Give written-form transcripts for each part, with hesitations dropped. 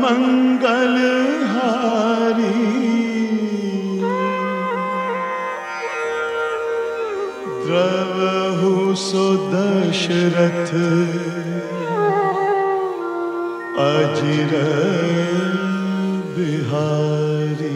मंगलहारी द्रवहु सो दशरथ अजिर बिहारी।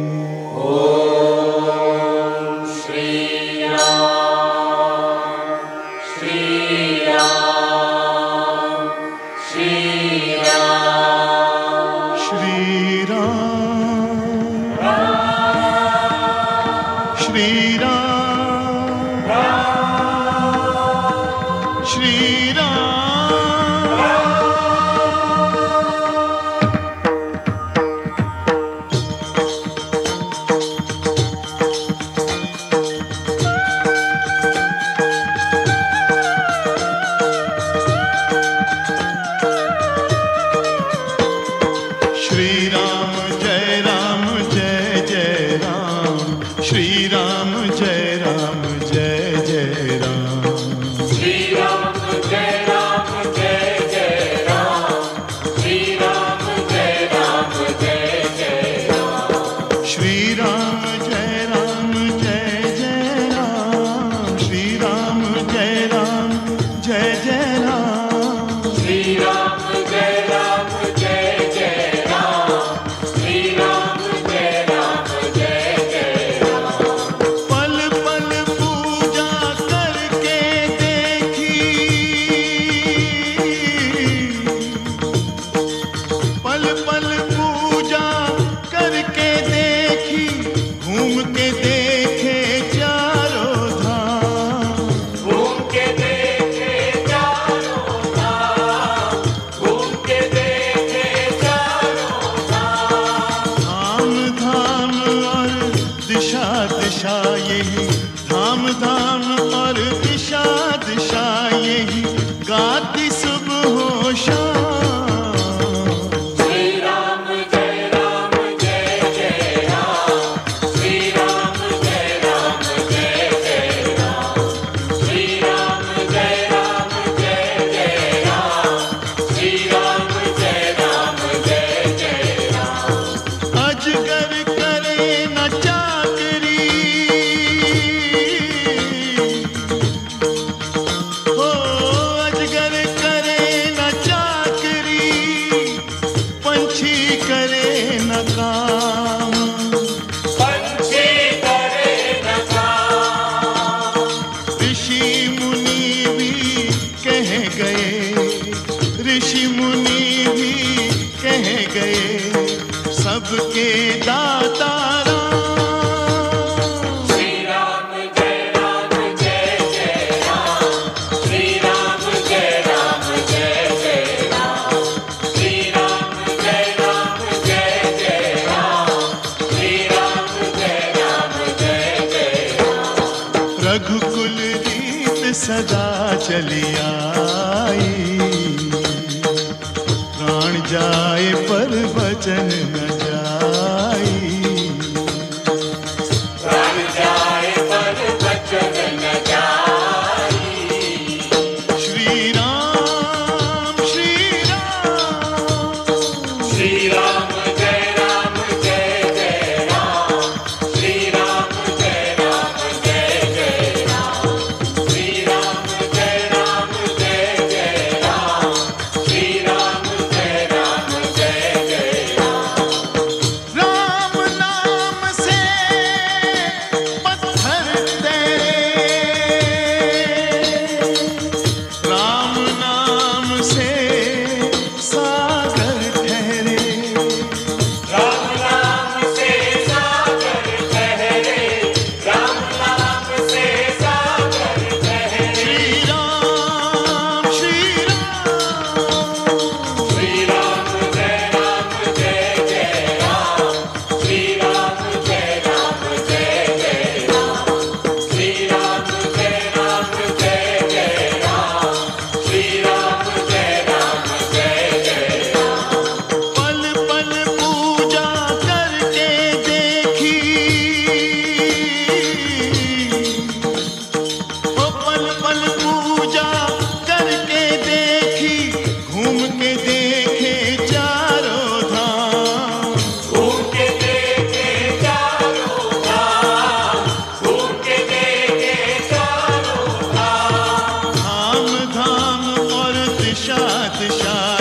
रघुकुल रीत सदा चली आई, प्राण जाए पर वचन न जाई। प्राण जाए पर वचन न जाई। श्री राम श्री राम श्री राम जय राम जय जय राम। श्री राम जय राम जय जय राम। श्री राम जय राम जय जय राम। श्री राम जय राम जय जय राम। राम नाम से पत्थर तेरे, राम नाम से सागर ठहरे। राम नाम से सागर ठहरे। राम नाम से सागर ठहरे। श्री राम श्री राम श्री राम जय जय राम। श्री राम जय राम जय जय राम। श्री राम जय राम जय जय राम। श्री राम जय राम शाद शाद